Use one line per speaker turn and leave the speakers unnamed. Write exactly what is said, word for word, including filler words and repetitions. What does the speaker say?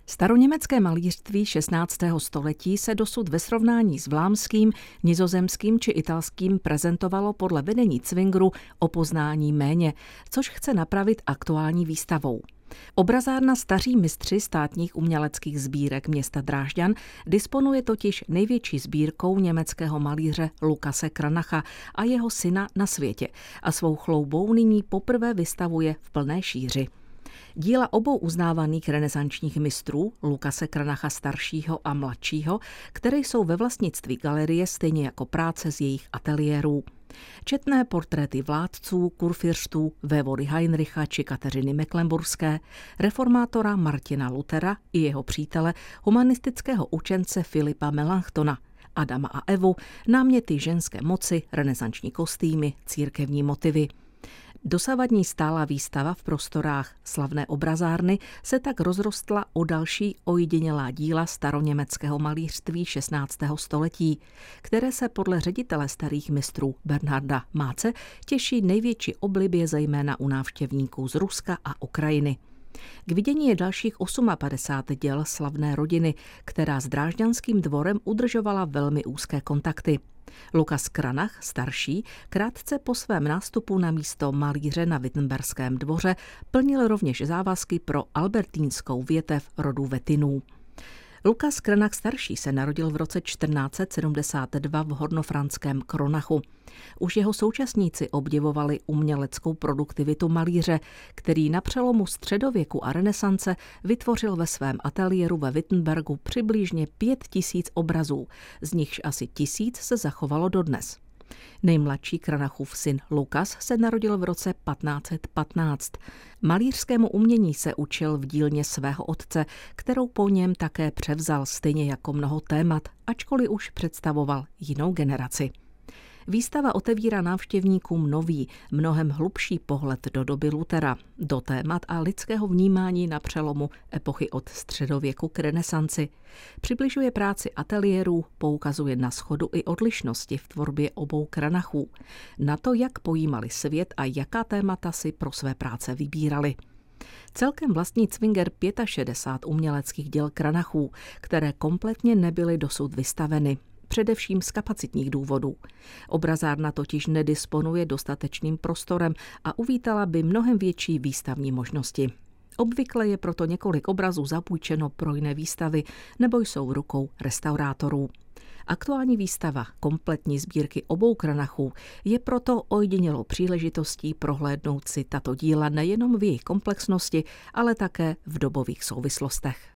Staroněmecké malířství šestnáctého století se dosud ve srovnání s vlámským, nizozemským či italským prezentovalo podle vedení Zwingru o poznání méně, což chce napravit aktuální výstavou. Obrazárna Staří mistři státních uměleckých sbírek města Drážďan disponuje totiž největší sbírkou německého malíře Lukase Kranacha a jeho syna na světě a svou chloubou nyní poprvé vystavuje v plné šíři. Díla obou uznávaných renesančních mistrů, Lukase Kranacha staršího a mladšího, které jsou ve vlastnictví galerie stejně jako práce z jejich ateliérů. Četné portréty vládců, kurfiřtů, vévody Heinricha či Kateřiny Mecklenburské, reformátora Martina Luthera i jeho přítele, humanistického učence Filipa Melanchtona, Adama a Evu, náměty ženské moci, renesanční kostýmy, církevní motivy. Dosavadní stálá výstava v prostorách slavné obrazárny se tak rozrostla o další ojedinělá díla staroněmeckého malířství šestnáctého století, které se podle ředitele starých mistrů Bernharda Máce těší největší oblibě zejména u návštěvníků z Ruska a Ukrajiny. K vidění je dalších padesát osm děl slavné rodiny, která s drážďanským dvorem udržovala velmi úzké kontakty. Lukas Kranach, starší, krátce po svém nástupu na místo malíře na Wittenberském dvoře plnil rovněž závazky pro albertínskou větev rodu Wettinů. Lukas Kranach starší se narodil v roce čtrnáct set sedmdesát dva v hornofranském Kronachu. Už jeho současníci obdivovali uměleckou produktivitu malíře, který na přelomu středověku a renesance vytvořil ve svém ateliéru ve Wittenbergu přibližně pět tisíc obrazů, z nichž asi tisíc se zachovalo dodnes. Nejmladší Kranachův syn Lukas se narodil v roce patnáct set patnáct. Malířskému umění se učil v dílně svého otce, kterou po něm také převzal stejně jako mnoho témat, ačkoliv už představoval jinou generaci. Výstava otevírá návštěvníkům nový, mnohem hlubší pohled do doby Luthera, do témat a lidského vnímání na přelomu epochy od středověku k renesanci. Přibližuje práci ateliérů, poukazuje na shodu i odlišnosti v tvorbě obou Kranachů, na to, jak pojímali svět a jaká témata si pro své práce vybírali. Celkem vlastní Zwinger šedesát pět uměleckých děl Kranachů, které kompletně nebyly dosud vystaveny, především z kapacitních důvodů. Obrazárna totiž nedisponuje dostatečným prostorem a uvítala by mnohem větší výstavní možnosti. Obvykle je proto několik obrazů zapůjčeno pro jiné výstavy nebo jsou v rukou restaurátorů. Aktuální výstava kompletní sbírky obou Kranachů je proto ojedinělou příležitostí prohlédnout si tato díla nejenom v jejich komplexnosti, ale také v dobových souvislostech.